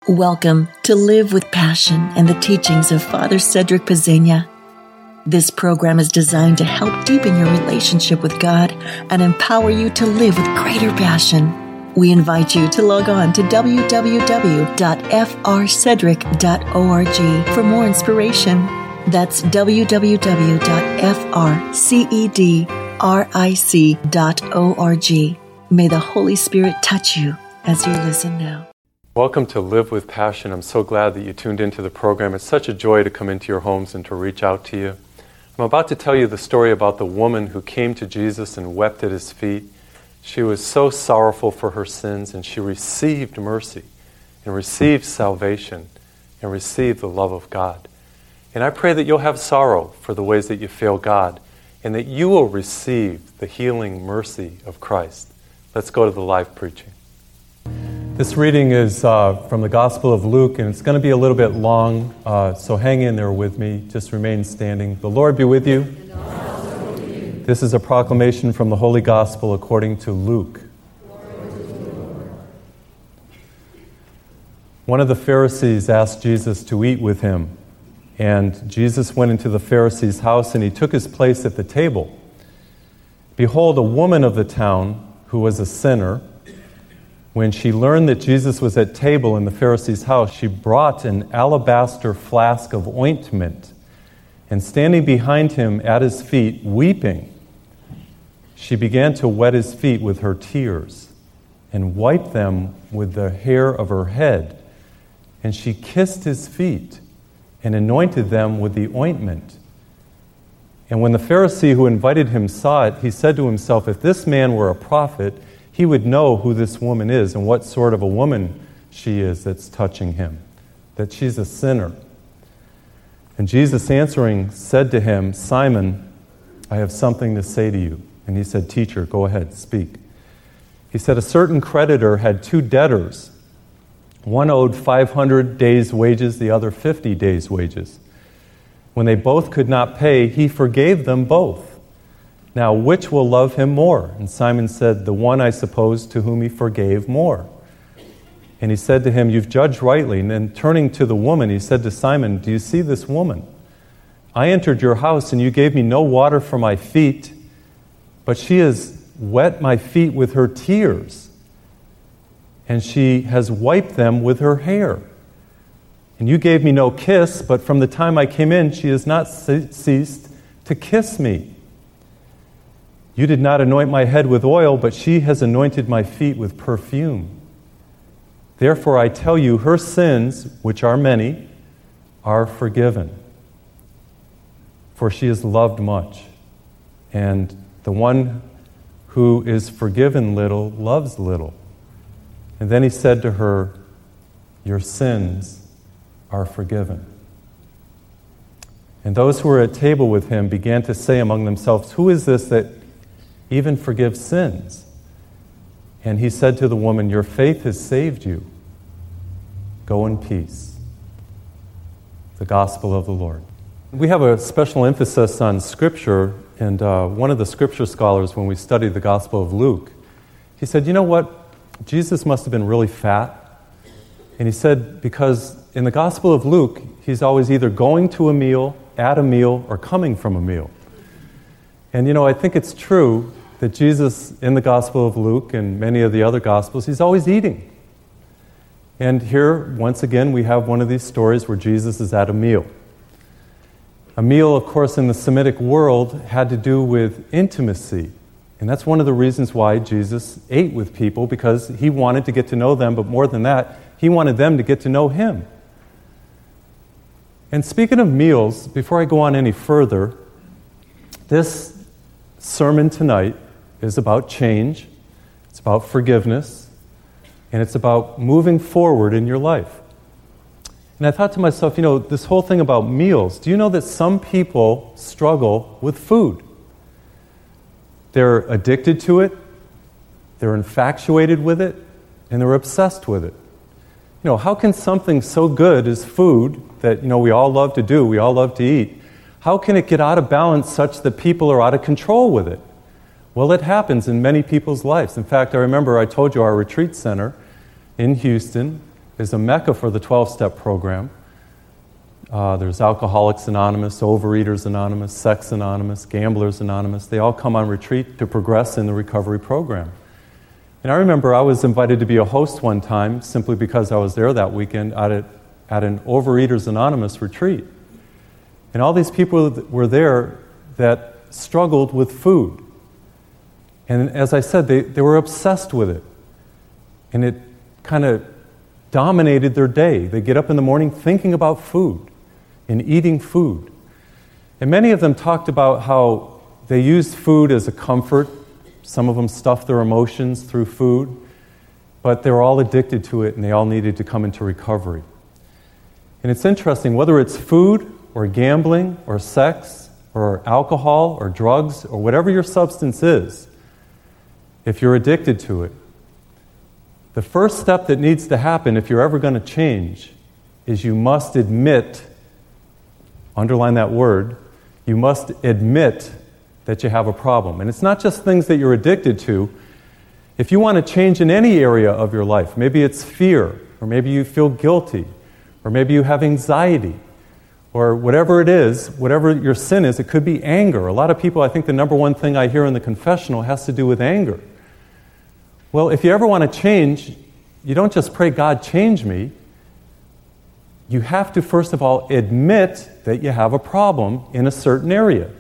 Welcome to Live with Passion and the teachings of Father Cedric Pezzegna. This program is designed to help deepen your relationship with God and empower you to live with greater passion. We invite you to log on to www.frcedric.org for more inspiration. That's www.frcedric.org. May the Holy Spirit touch you as you listen now. Welcome to Live with Passion. I'm so glad that you tuned into the program. It's such a joy to come into your homes and to reach out to you. I'm about to tell you the story about the woman who came to Jesus and wept at his feet. She was so sorrowful for her sins, and she received mercy and received salvation and received the love of God. And I pray that you'll have sorrow for the ways that you fail God and that you will receive the healing mercy of Christ. Let's go to the live preaching. This reading is from the Gospel of Luke, and it's going to be a little bit long, so hang in there with me. Just remain standing. The Lord be with you. And also with you. This is a proclamation from the Holy Gospel according to Luke. One of the Pharisees asked Jesus to eat with him, and Jesus went into the Pharisee's house, and he took his place at the table. Behold, a woman of the town, who was a sinner, when she learned that Jesus was at table in the Pharisee's house, she brought an alabaster flask of ointment, and standing behind him at his feet, weeping, she began to wet his feet with her tears and wiped them with the hair of her head. And she kissed his feet and anointed them with the ointment. And when the Pharisee who invited him saw it, he said to himself, if this man were a prophet, he would know who this woman is and what sort of a woman she is that's touching him, that she's a sinner. And Jesus answering said to him, Simon, I have something to say to you. And he said, Teacher, go ahead, speak. He said, a certain creditor had two debtors. One owed 500 days' wages, the other 50 days' wages. When they both could not pay, he forgave them both. Now, which will love him more? And Simon said, the one, I suppose, to whom he forgave more. And he said to him, you've judged rightly. And then turning to the woman, he said to Simon, do you see this woman? I entered your house, and you gave me no water for my feet, but she has wet my feet with her tears, and she has wiped them with her hair. And you gave me no kiss, but from the time I came in, she has not ceased to kiss me. You did not anoint my head with oil, but she has anointed my feet with perfume. Therefore I tell you, her sins, which are many, are forgiven. For she has loved much. And the one who is forgiven little loves little. And then he said to her, your sins are forgiven. And those who were at table with him began to say among themselves, who is this that even forgives sins? And he said to the woman, your faith has saved you. Go in peace. The Gospel of the Lord. We have a special emphasis on Scripture, and one of the Scripture scholars, when we studied the Gospel of Luke, he said, you know what? Jesus must have been really fat. And he said, because in the Gospel of Luke, he's always either going to a meal, at a meal, or coming from a meal. And you know, I think it's true that Jesus, in the Gospel of Luke and many of the other Gospels, he's always eating. And here, once again, we have one of these stories where Jesus is at a meal. A meal, of course, in the Semitic world had to do with intimacy. And that's one of the reasons why Jesus ate with people, because he wanted to get to know them, but more than that, he wanted them to get to know him. And speaking of meals, before I go on any further, this sermon tonight is about change, it's about forgiveness, and it's about moving forward in your life. And I thought to myself, you know, this whole thing about meals, do you know that some people struggle with food? They're addicted to it, they're infatuated with it, and they're obsessed with it. You know, how can something so good as food that, you know, we all love to do, we all love to eat, how can it get out of balance such that people are out of control with it? Well, it happens in many people's lives. In fact, I remember I told you our retreat center in Houston is a mecca for the 12-step program. There's Alcoholics Anonymous, Overeaters Anonymous, Sex Anonymous, Gamblers Anonymous. They all come on retreat to progress in the recovery program. And I remember I was invited to be a host one time simply because I was there that weekend at an Overeaters Anonymous retreat. And all these people were there that struggled with food. And as I said, they were obsessed with it. And it kind of dominated their day. They get up in the morning thinking about food and eating food. And many of them talked about how they used food as a comfort. Some of them stuffed their emotions through food, but they were all addicted to it and they all needed to come into recovery. And it's interesting, whether it's food or gambling or sex or alcohol or drugs or whatever your substance is, if you're addicted to it, the first step that needs to happen if you're ever going to change is you must admit, underline that word, you must admit that you have a problem. And it's not just things that you're addicted to. If you want to change in any area of your life, maybe it's fear, or maybe you feel guilty, or maybe you have anxiety, or whatever it is, whatever your sin is, it could be anger. A lot of people, I think the number one thing I hear in the confessional has to do with anger. Well, if you ever want to change, you don't just pray, God, change me. You have to, first of all, admit that you have a problem in a certain area.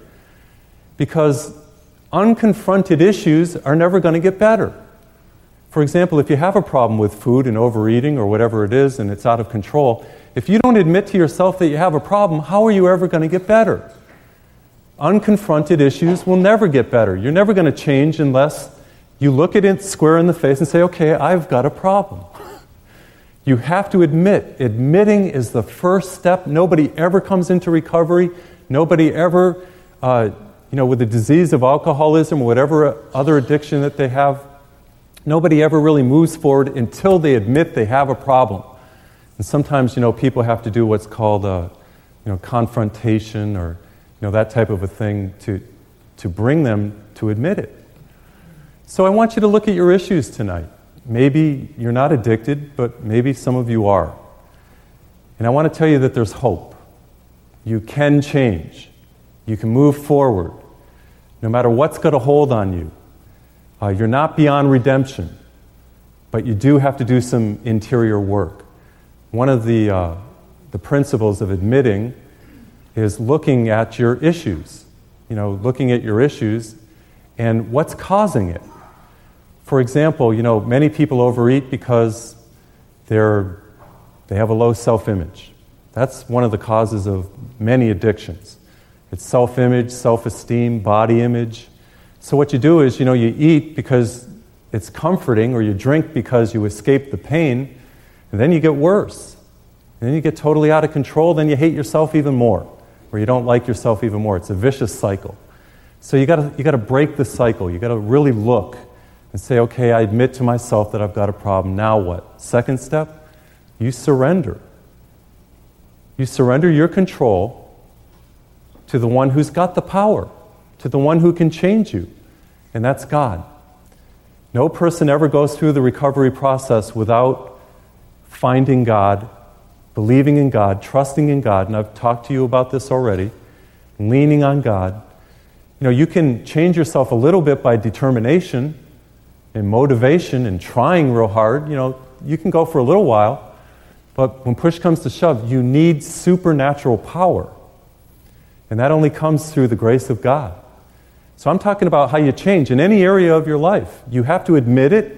Because unconfronted issues are never going to get better. For example, if you have a problem with food and overeating or whatever it is and it's out of control, if you don't admit to yourself that you have a problem, how are you ever going to get better? Unconfronted issues will never get better. You're never going to change unless you look at it square in the face and say, okay, I've got a problem. You have to admit. Admitting is the first step. Nobody ever comes into recovery. Nobody ever, with the disease of alcoholism or whatever other addiction that they have, nobody ever really moves forward until they admit they have a problem. And sometimes, people have to do what's called, confrontation or, that type of a thing to bring them to admit it. So I want you to look at your issues tonight. Maybe you're not addicted, but maybe some of you are. And I want to tell you that there's hope. You can change. You can move forward. No matter what's got a hold on you. You're not beyond redemption, but you do have to do some interior work. One of the principles of admitting is looking at your issues. Looking at your issues and what's causing it. For example, many people overeat because they have a low self-image. That's one of the causes of many addictions. It's self-image, self-esteem, body image. So what you do is, you eat because it's comforting, or you drink because you escape the pain, and then you get worse. And then you get totally out of control, then you hate yourself even more, or you don't like yourself even more. It's a vicious cycle. So you got to break the cycle. You got to really look and say, okay, I admit to myself that I've got a problem. Now what? Second step, you surrender. You surrender your control to the one who's got the power, to the one who can change you, and that's God. No person ever goes through the recovery process without finding God, believing in God, trusting in God, and I've talked to you about this already, leaning on God. You can change yourself a little bit by determination and motivation and trying real hard. You can go for a little while, but when push comes to shove, you need supernatural power. And that only comes through the grace of God. So I'm talking about how you change in any area of your life. You have to admit it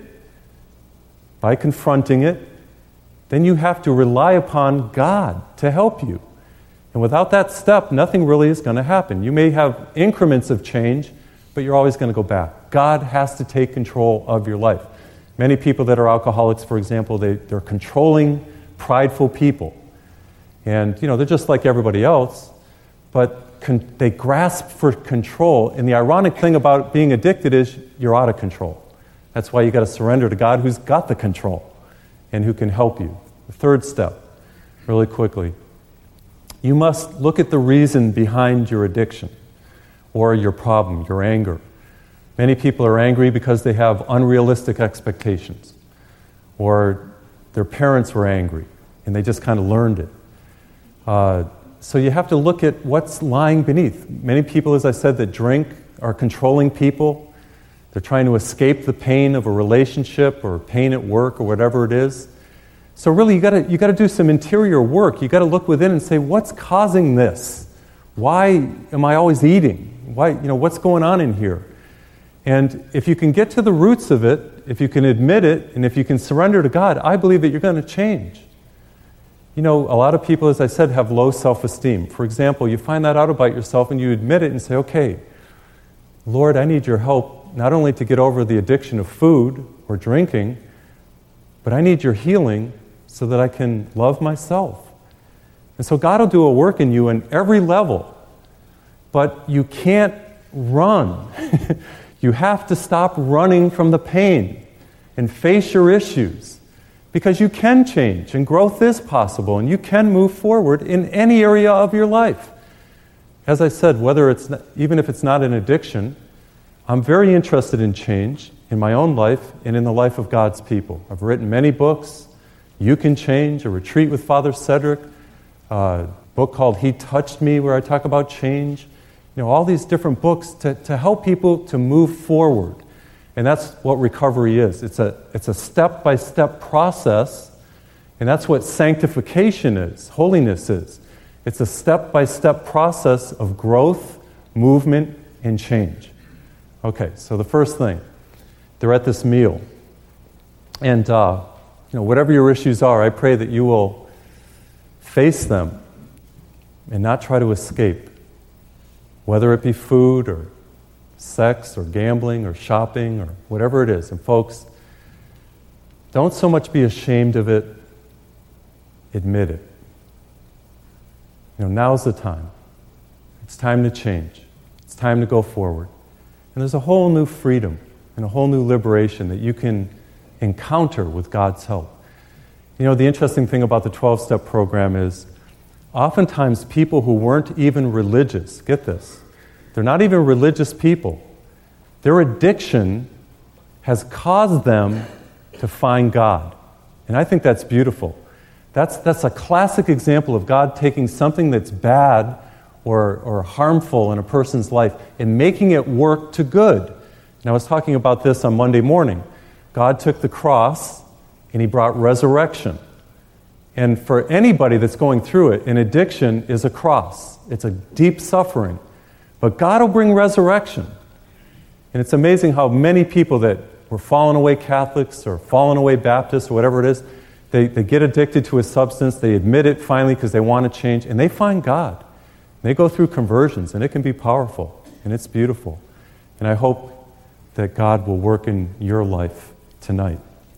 by confronting it. Then you have to rely upon God to help you. And without that step, nothing really is going to happen. You may have increments of change, but you're always going to go back. God has to take control of your life. Many people that are alcoholics, for example, they're controlling, prideful people. And, they're just like everybody else, but they grasp for control. And the ironic thing about being addicted is you're out of control. That's why you got to surrender to God who's got the control and who can help you. The third step, really quickly. You must look at the reason behind your addiction or your problem, your anger. Many people are angry because they have unrealistic expectations, or their parents were angry, and they just kind of learned it. So you have to look at what's lying beneath. Many people, as I said, that drink are controlling people. They're trying to escape the pain of a relationship or pain at work or whatever it is. So really, you got to do some interior work. You got to look within and say, what's causing this? Why am I always eating? Why, what's going on in here? And if you can get to the roots of it, if you can admit it, and if you can surrender to God, I believe that you're going to change. A lot of people, as I said, have low self-esteem. For example, you find that out about yourself and you admit it and say, okay, Lord, I need your help not only to get over the addiction of food or drinking, but I need your healing so that I can love myself. And so God will do a work in you in every level, but you can't run. You have to stop running from the pain and face your issues, because you can change and growth is possible and you can move forward in any area of your life. As I said, even if it's not an addiction, I'm very interested in change in my own life and in the life of God's people. I've written many books. You Can Change, a retreat with Father Cedric, a book called He Touched Me, where I talk about change. All these different books to help people to move forward. And that's what recovery is. It's a step-by-step process, and that's what sanctification is, holiness is. It's a step-by-step process of growth, movement, and change. Okay, so the first thing, they're at this meal. And, whatever your issues are, I pray that you will face them and not try to escape, whether it be food or sex or gambling or shopping or whatever it is. And folks, don't so much be ashamed of it, admit it. Now's the time. It's time to change. It's time to go forward. And there's a whole new freedom and a whole new liberation that you can encounter with God's help. The interesting thing about the 12-step program is oftentimes people who weren't even religious, get this, they're not even religious people. Their addiction has caused them to find God. And I think that's beautiful. That's a classic example of God taking something that's bad or harmful in a person's life and making it work to good. And I was talking about this on Monday morning. God took the cross and He brought resurrection. And for anybody that's going through it, an addiction is a cross. It's a deep suffering. But God will bring resurrection. And it's amazing how many people that were fallen away Catholics or fallen away Baptists or whatever it is, they get addicted to a substance, they admit it finally because they want to change, and they find God. They go through conversions, and it can be powerful, and it's beautiful. And I hope that God will work in your life tonight.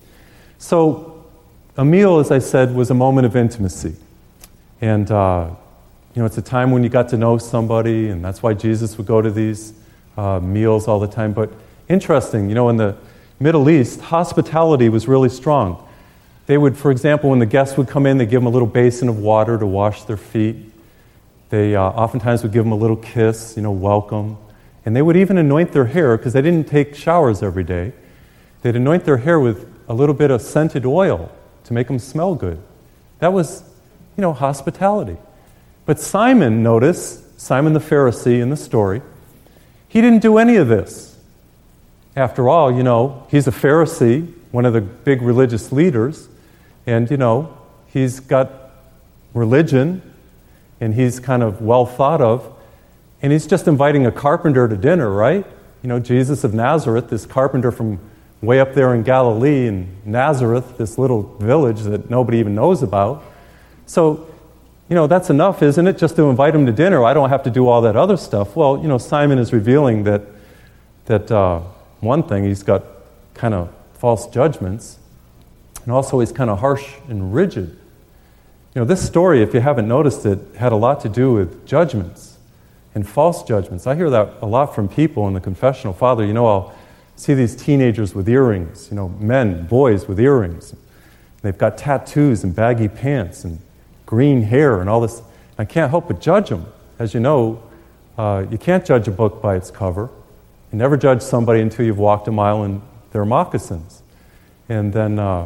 So, a meal, as I said, was a moment of intimacy. And, it's a time when you got to know somebody, and that's why Jesus would go to these meals all the time. But interesting, in the Middle East, hospitality was really strong. They would, for example, when the guests would come in, they'd give them a little basin of water to wash their feet. They oftentimes would give them a little kiss, welcome. And they would even anoint their hair, because they didn't take showers every day. They'd anoint their hair with a little bit of scented oil to make them smell good. That was, hospitality. But Simon, notice, Simon the Pharisee in the story, he didn't do any of this. After all, he's a Pharisee, one of the big religious leaders, and, he's got religion, and he's kind of well thought of, and he's just inviting a carpenter to dinner, right? Jesus of Nazareth, this carpenter from way up there in Galilee, in Nazareth, this little village that nobody even knows about. So, that's enough, isn't it, just to invite him to dinner? I don't have to do all that other stuff. Well, Simon is revealing that one thing, he's got kind of false judgments, and also he's kind of harsh and rigid. This story, if you haven't noticed it, had a lot to do with judgments and false judgments. I hear that a lot from people in the confessional. Father, I'll see these teenagers with earrings, men, boys with earrings. They've got tattoos and baggy pants and green hair and all this. I can't help but judge them. As you know, you can't judge a book by its cover. You never judge somebody until you've walked a mile in their moccasins. And then,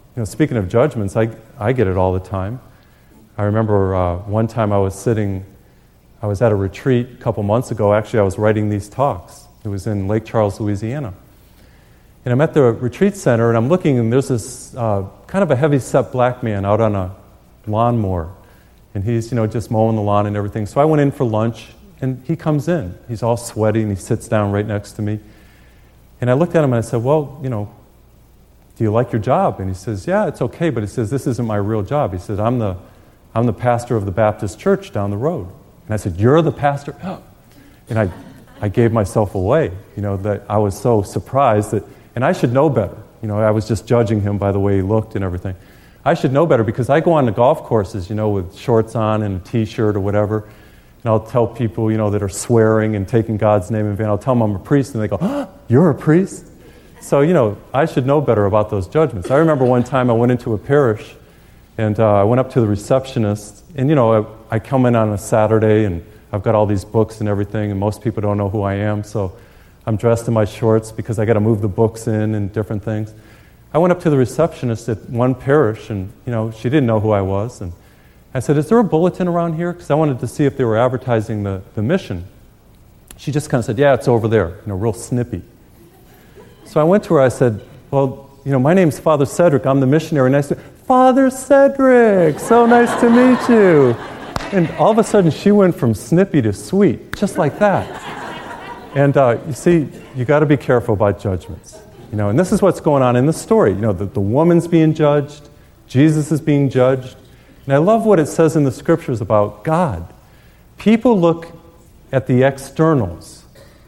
speaking of judgments, I get it all the time. I remember one time I was at a retreat a couple months ago. Actually, I was writing these talks. It was in Lake Charles, Louisiana. And I'm at the retreat center, and I'm looking, and there's this kind of a heavy-set black man out on a lawnmower. And he's, just mowing the lawn and everything. So I went in for lunch, and he comes in. He's all sweaty, and he sits down right next to me. And I looked at him, and I said, well, do you like your job? And he says, yeah, it's okay, but he says, this isn't my real job. He says, I'm the pastor of the Baptist church down the road. And I said, you're the pastor? And I gave myself away, that I was so surprised that, and I should know better. I was just judging him by the way he looked and everything. I should know better because I go on the golf courses, with shorts on and a T-shirt or whatever, and I'll tell people, that are swearing and taking God's name in vain, I'll tell them I'm a priest, and they go, you're a priest? So, I should know better about those judgments. I remember one time I went into a parish, and I went up to the receptionist, and, I come in on a Saturday, and I've got all these books and everything, and most people don't know who I am, so I'm dressed in my shorts because I got to move the books in and different things. I went up to the receptionist at one parish, and, she didn't know who I was, and I said, is there a bulletin around here? Because I wanted to see if they were advertising the mission. She just kind of said, yeah, it's over there, real snippy. So I went to her, I said, well, my name's Father Cedric, I'm the missionary, and I said, Father Cedric, so nice to meet you. And all of a sudden, she went from snippy to sweet, just like that. And you see, you got to be careful about judgments. And this is what's going on in the story. The woman's being judged, Jesus is being judged. And I love what it says in the scriptures about God. People look at the externals,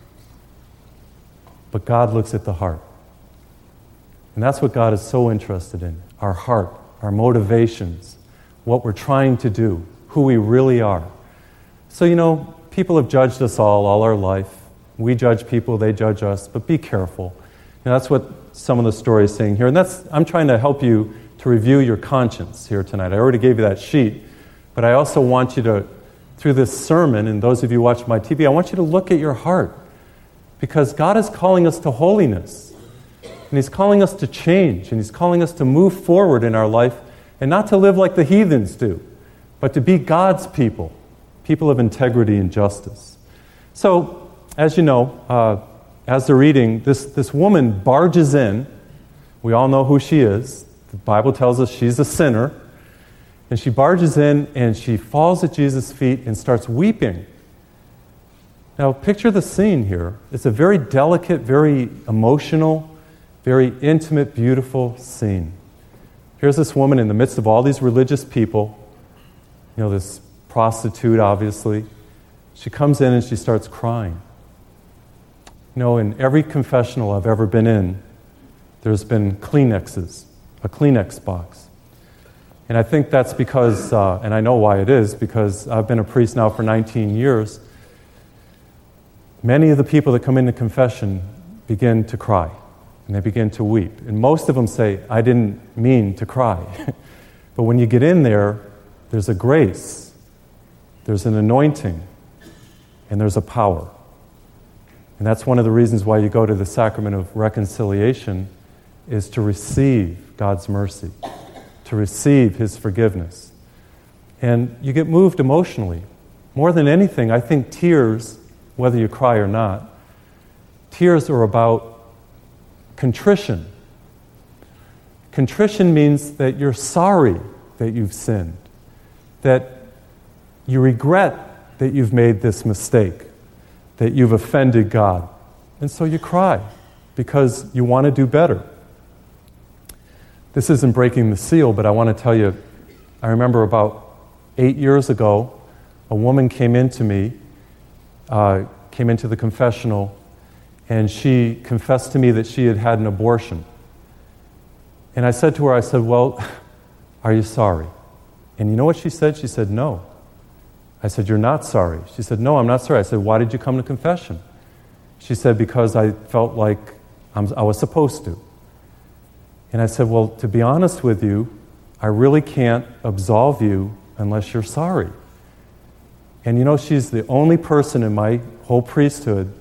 but God looks at the heart. And that's what God is so interested in, our heart, our motivations, what we're trying to do, who we really are. So, people have judged us all our life. We judge people, they judge us, but be careful. That's what some of the story is saying here. And I'm trying to help you to review your conscience here tonight. I already gave you that sheet, but I also want you to, through this sermon, and those of you watching my TV, I want you to look at your heart. Because God is calling us to holiness. And He's calling us to change. And He's calling us to move forward in our life and not to live like the heathens do, but to be God's people, people of integrity and justice. So, as you know, as they're reading, this woman barges in. We all know who she is. The Bible tells us she's a sinner. And she barges in and she falls at Jesus' feet and starts weeping. Now, picture the scene here. It's a very delicate, very emotional, very intimate, beautiful scene. Here's this woman in the midst of all these religious people, this prostitute, obviously. She comes in and she starts crying. In every confessional I've ever been in, there's been Kleenexes, a Kleenex box. And I think that's because, and I know why it is, because I've been a priest now for 19 years. Many of the people that come into confession begin to cry, and they begin to weep. And most of them say, I didn't mean to cry. But when you get in there, there's a grace, there's an anointing, and there's a power. And that's one of the reasons why you go to the sacrament of reconciliation, is to receive God's mercy, to receive His forgiveness. And you get moved emotionally. More than anything, I think tears, whether you cry or not, tears are about contrition. Contrition means that you're sorry that you've sinned, that you regret that you've made this mistake, that you've offended God. And so you cry because you want to do better. This isn't breaking the seal, but I want to tell you, I remember about 8 years ago, a woman came into me, came into the confessional, and she confessed to me that she had had an abortion. And I said to her, well, are you sorry? And you know what she said? She said, no. I said, you're not sorry. She said, no, I'm not sorry. I said, why did you come to confession? She said, because I felt like I was supposed to. And I said, well, to be honest with you, I really can't absolve you unless you're sorry. And she's the only person in my whole priesthood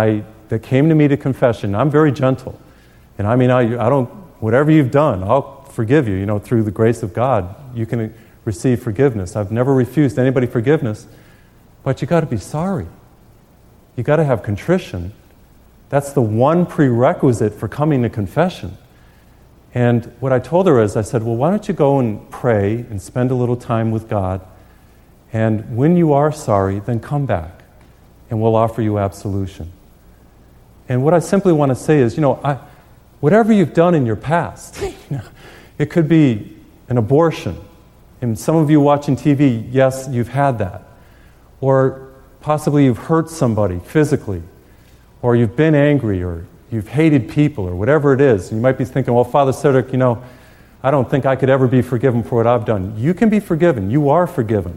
that came to me to confession. I'm very gentle. And I don't, whatever you've done, I'll forgive you. Through the grace of God, you can receive forgiveness. I've never refused anybody forgiveness, but you got to be sorry. You got to have contrition. That's the one prerequisite for coming to confession. And what I told her is, I said, well, why don't you go and pray and spend a little time with God, and when you are sorry, then come back, and we'll offer you absolution. And what I simply want to say is, whatever you've done in your past, it could be an abortion. And some of you watching TV, yes, you've had that. Or possibly you've hurt somebody physically, or you've been angry, or you've hated people, or whatever it is. And you might be thinking, well, Father Cedric, I don't think I could ever be forgiven for what I've done. You can be forgiven. You are forgiven.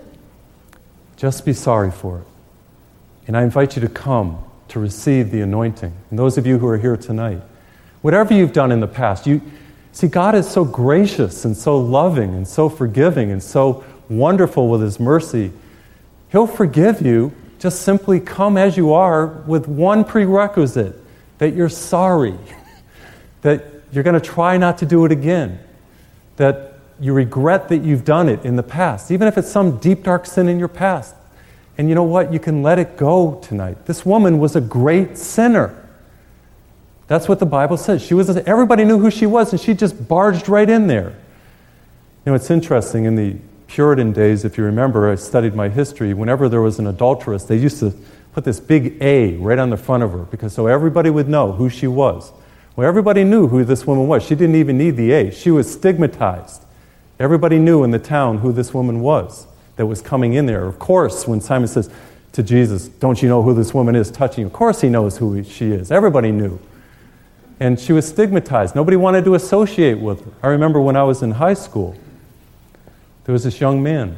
Just be sorry for it. And I invite you to come to receive the anointing. And those of you who are here tonight, whatever you've done in the past, see, God is so gracious and so loving and so forgiving and so wonderful with His mercy. He'll forgive you. Just simply come as you are with one prerequisite, that you're sorry, that you're going to try not to do it again, that you regret that you've done it in the past, even if it's some deep, dark sin in your past. And you know what? You can let it go tonight. This woman was a great sinner. That's what the Bible says. Everybody knew who she was, and she just barged right in there. It's interesting, in the Puritan days, if you remember, I studied my history, whenever there was an adulteress, they used to put this big A right on the front of her, because so everybody would know who she was. Well, everybody knew who this woman was. She didn't even need the A. She was stigmatized. Everybody knew in the town who this woman was that was coming in there. Of course, when Simon says to Jesus, don't you know who this woman is touching you? Of course he knows who she is. Everybody knew. And she was stigmatized. Nobody wanted to associate with her. I remember when I was in high school, there was this young man.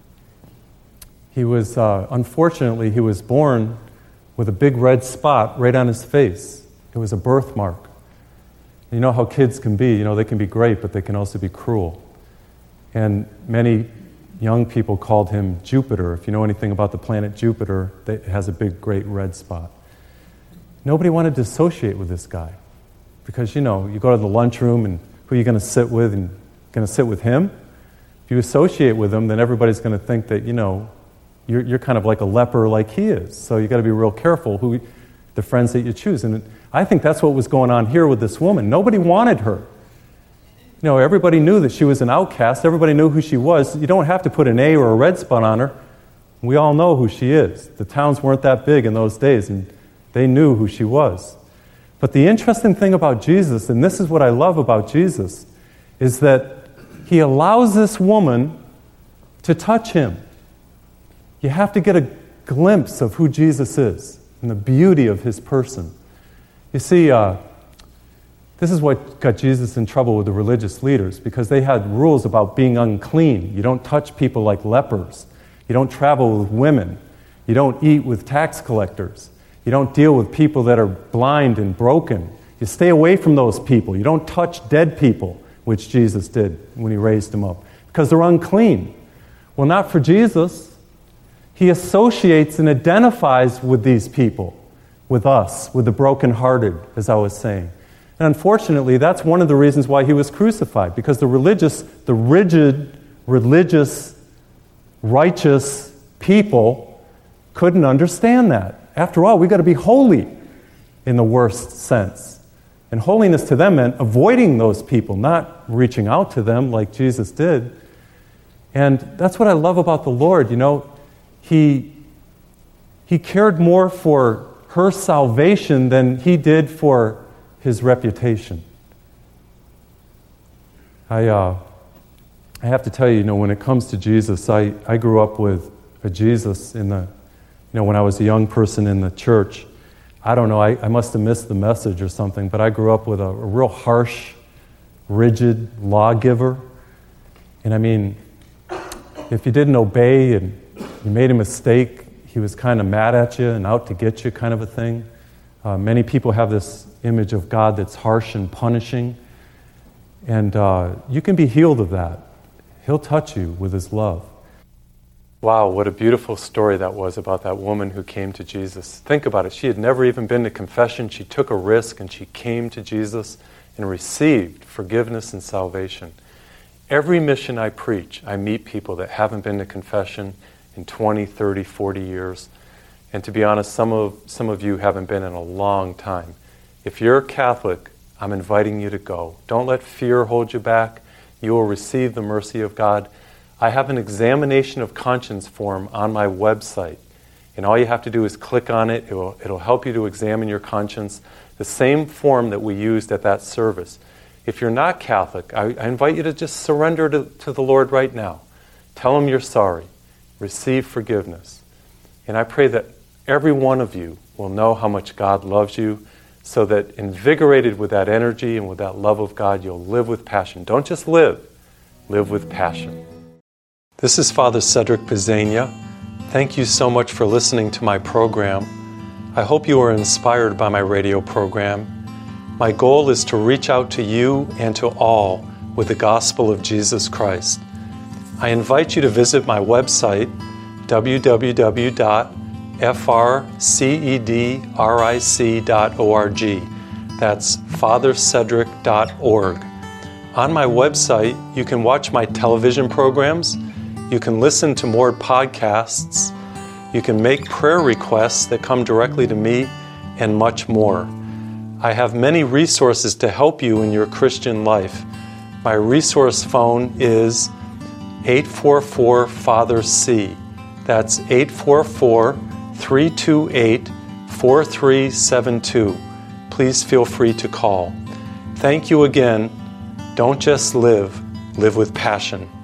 He was, unfortunately, he was born with a big red spot right on his face. It was a birthmark. You know how kids can be. They can be great, but they can also be cruel. And many young people called him Jupiter. If you know anything about the planet Jupiter, it has a big, great red spot. Nobody wanted to associate with this guy. Because, you go to the lunchroom, and who are you going to sit with? And going to sit with him? If you associate with him, then everybody's going to think that, you're kind of like a leper like he is. So you've got to be real careful the friends that you choose. And I think that's what was going on here with this woman. Nobody wanted her. Everybody knew that she was an outcast. Everybody knew who she was. You don't have to put an A or a red spot on her. We all know who she is. The towns weren't that big in those days, and they knew who she was. But the interesting thing about Jesus, and this is what I love about Jesus, is that He allows this woman to touch Him. You have to get a glimpse of who Jesus is and the beauty of His person. You see, this is what got Jesus in trouble with the religious leaders, because they had rules about being unclean. You don't touch people like lepers. You don't travel with women. You don't eat with tax collectors. You don't deal with people that are blind and broken. You stay away from those people. You don't touch dead people, which Jesus did when He raised them up, because they're unclean. Well, not for Jesus. He associates and identifies with these people, with us, with the brokenhearted, as I was saying. And unfortunately, that's one of the reasons why He was crucified, because the rigid, religious, righteous people couldn't understand that. After all, we've got to be holy in the worst sense. And holiness to them meant avoiding those people, not reaching out to them like Jesus did. And that's what I love about the Lord. He cared more for her salvation than He did for His reputation. I have to tell you, when it comes to Jesus, I grew up with a Jesus when I was a young person in the church. I don't know, I must have missed the message or something, but I grew up with a real harsh, rigid lawgiver. And I mean, if you didn't obey and you made a mistake, He was kind of mad at you and out to get you, kind of a thing. Many people have this image of God that's harsh and punishing. And you can be healed of that. He'll touch you with His love. Wow, what a beautiful story that was about that woman who came to Jesus. Think about it. She had never even been to confession. She took a risk and she came to Jesus. and received forgiveness and salvation. Every mission I preach, I meet people that haven't been to confession in 20, 30, 40 years. And to be honest, some of you haven't been in a long time. If you're a Catholic, I'm inviting you to go. Don't let fear hold you back. You will receive the mercy of God. I have an examination of conscience form on my website. And all you have to do is click on it. It'll help you to examine your conscience. The same form that we used at that service. If you're not Catholic, I invite you to just surrender to the Lord right now. Tell Him you're sorry. Receive forgiveness. And I pray that every one of you will know how much God loves you, so that invigorated with that energy and with that love of God, you'll live with passion. Don't just live with passion. This is Father Cedric Pisania. Thank you so much for listening to my program. I hope you are inspired by my radio program. My goal is to reach out to you and to all with the gospel of Jesus Christ. I invite you to visit my website, www.frcedric.org. That's fathercedric.org. On my website, you can watch my television programs, you can listen to more podcasts, you can make prayer requests that come directly to me, and much more. I have many resources to help you in your Christian life. My resource phone is 844-FATHER-C. That's 844-328-4372. Please feel free to call. Thank you again. Don't just live with passion.